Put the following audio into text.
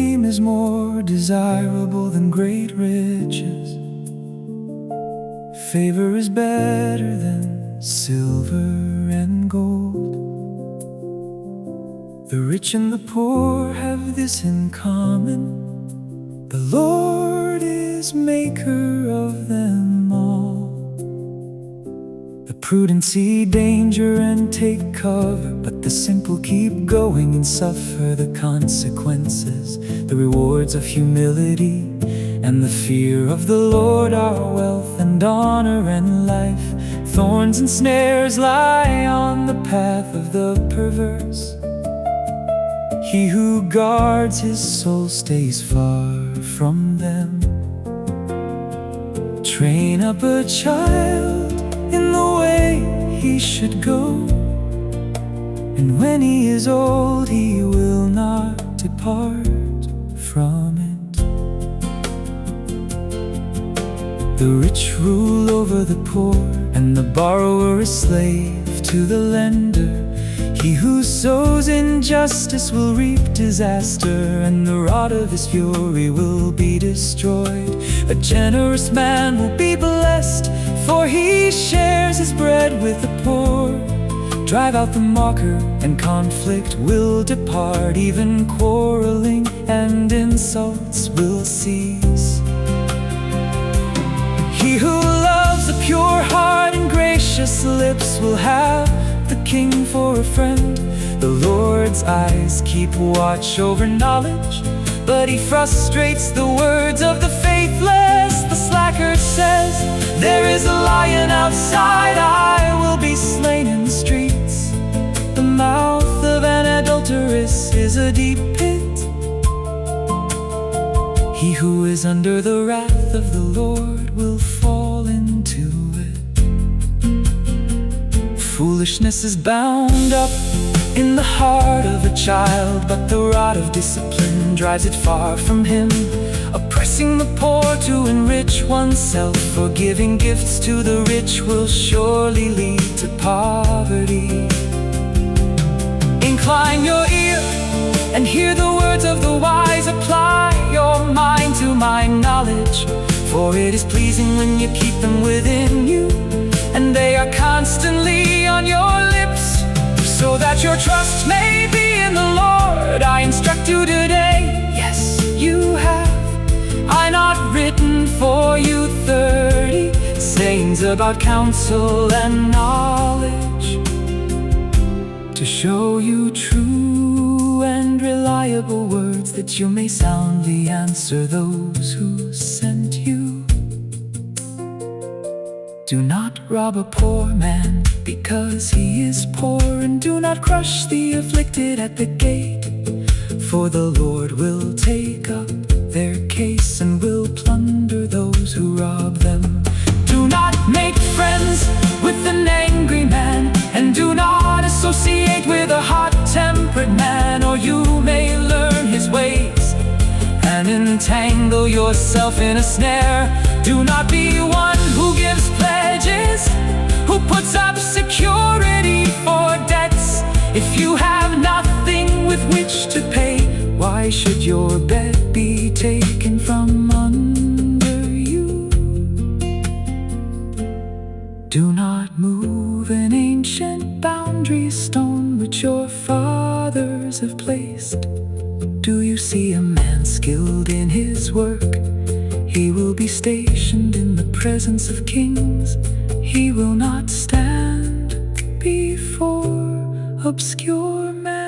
name is more desirable than great riches. Favor is better than silver and gold. The rich and the poor have this in common: the Lord is maker of them all. The prudent see danger and take cover, but the simple keep going and suffer the consequences. The rewards of humility and the fear of the Lord are wealth and honor and life. Thorns and snares lie on the path of the perverse. He who guards his soul stays far from them. Train up a child in the way he should go, and when he is old he will not depart from it. The rich rule over the poor, and the borrower is slave to the lender. He who sows injustice will reap disaster, and the rod of his fury will be destroyed. A generous man will be blessed, for he shares his bread with the poor. Drive out the mocker, and conflict will depart. Even quarreling and insults will cease. He who loves a pure heart and gracious lips will have the king for a friend. The Lord's eyes keep watch over knowledge, but he frustrates the words of the faithless. The slacker says, there is a lion outside, I will be slain in the streets. The mouth of an adulteress is a deep pit. He who is under the wrath of the Lord will fall into it. Foolishness is bound up in the heart of a child, but the rod of discipline drives it far from him. Oppressing the poor to enrich oneself, for giving gifts to the rich will surely lead to poverty. Incline your ear and hear the words of the wise. Apply your mind to my knowledge, for it is pleasing when you keep them within you, and they are constantly on your lips, so that your trust may be in the Lord. I instruct you today, yes, you have I not written for you 30 sayings about counsel and knowledge, to show you true and reliable words, that you may soundly answer those who sent you. Do not rob a poor man because he is poor, and do not crush the afflicted at the gate, for the Lord will take up their case and will plunder those who rob them. Do not make friends with an angry man, and do not associate with a hot-tempered man, or you may learn his ways and entangle yourself in a snare. Do not be one who gives pledges, who puts up security for debts. If you have nothing with which to pay, why should your bed be taken from under you? Do not move an ancient boundary stone which your fathers have placed. Do you see a man skilled in his work? He will be stationed in the presence of kings. He will not stand before obscure men.